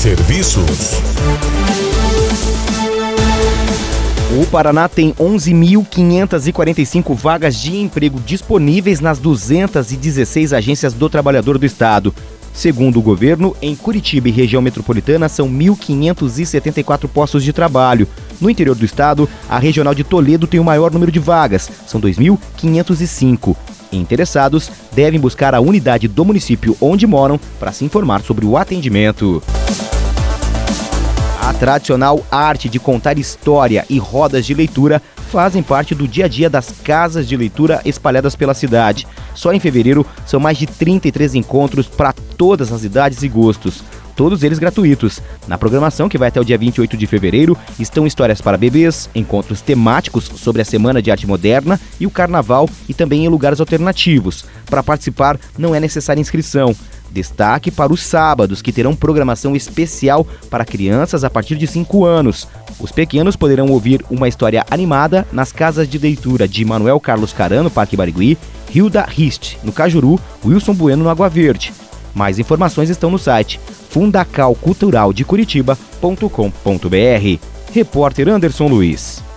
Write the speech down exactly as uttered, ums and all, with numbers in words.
Serviços. O Paraná tem onze mil quinhentas e quarenta e cinco vagas de emprego disponíveis nas duzentas e dezesseis agências do trabalhador do estado. Segundo o governo, em Curitiba e região metropolitana são mil quinhentos e setenta e quatro postos de trabalho. No interior do estado, a regional de Toledo tem o maior número de vagas, são dois mil quinhentos e cinco. Interessados devem buscar a unidade do município onde moram para se informar sobre o atendimento. A tradicional arte de contar história e rodas de leitura fazem parte do dia a dia das casas de leitura espalhadas pela cidade. Só em fevereiro são mais de trinta e três encontros para todas as idades e gostos, todos eles gratuitos. Na programação, que vai até o dia vinte e oito de fevereiro, estão histórias para bebês, encontros temáticos sobre a Semana de Arte Moderna e o Carnaval, e também em lugares alternativos. Para participar, não é necessária inscrição. Destaque para os sábados, que terão programação especial para crianças a partir de cinco anos. Os pequenos poderão ouvir uma história animada nas casas de leitura de Manuel Carlos Caran, no Parque Barigui, Hilda Rist, no Cajuru, Wilson Bueno, no Água Verde. Mais informações estão no site fundacal cultural de curitiba ponto com ponto br. Repórter Anderson Luiz.